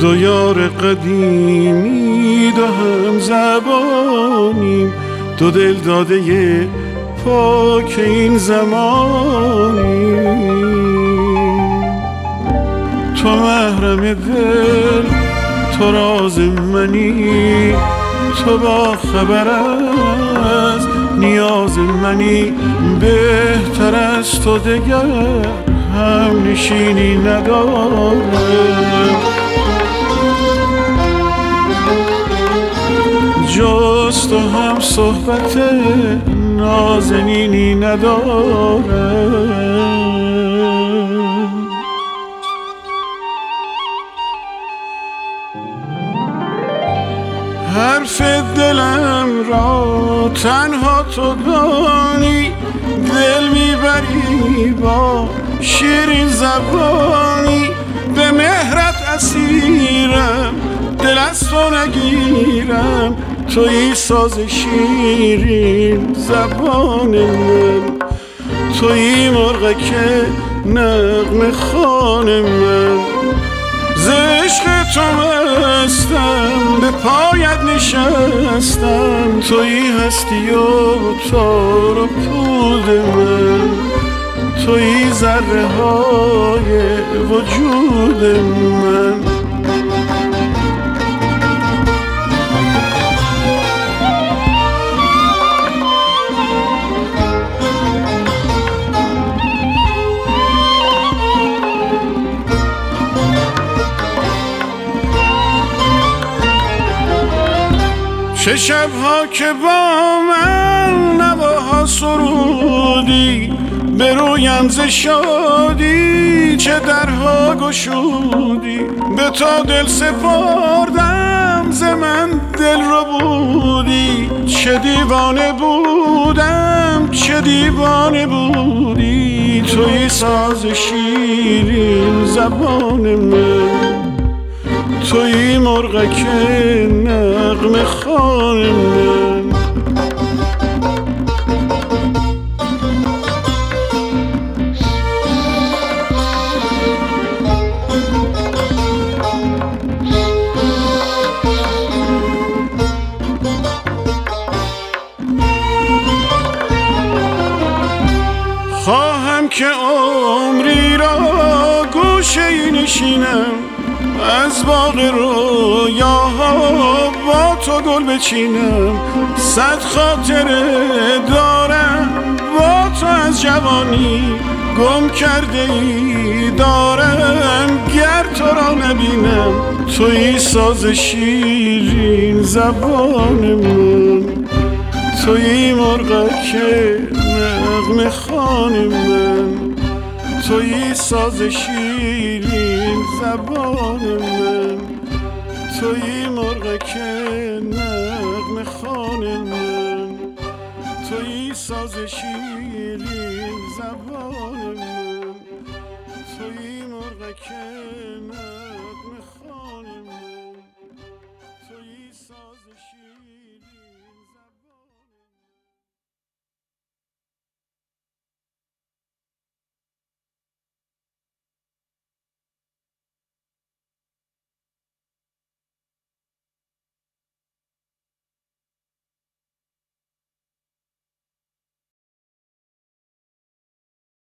دو یار قدیمی دو هم زبانیم، دو دل داده پاک این زمانیم. تو محرم دل، تو راز منی، تو با خبر از نیاز منی. بهتر از تو دگر هم نشینی نداره، جز تو هم صحبت نازنینی نداره. حرف دلم را تنها تو دانی، دل میبری با شیرین زبانی. به مهرت اسیرم، دل از تو نگیرم، تویی ساز شیرین زبان من، تویی مرغک نغمه خوان من. ز عشق تو مستم، به پایت نشستم، تویی هستی و تار و پود من، تویی ذره های وجود من. چه شبها که با من نواها سرودی، به رویم ز شادی چه درها گشودی. به تو دل سپردم، ز من دل رو بودی. چه دیوانه بودم، چه دیوانه بودی. تویی ساز شیرین زبان من، تویی مرغک نغمه خوان من. خواهم که عمری را گوشه نشینم، از باغ رویاها با تو گل بچینم. صد خاطره دارم با تو از جوانی، گم کرده ای دارم گر تو را نبینم. تویی ساز شیرین زبان من، تویی مرغک نغمه خوان من، تویی ساز شیرین زبان من، تویی مرغک نغمه خوان من، تویی ساز شیرین زبان من، تویی مرغک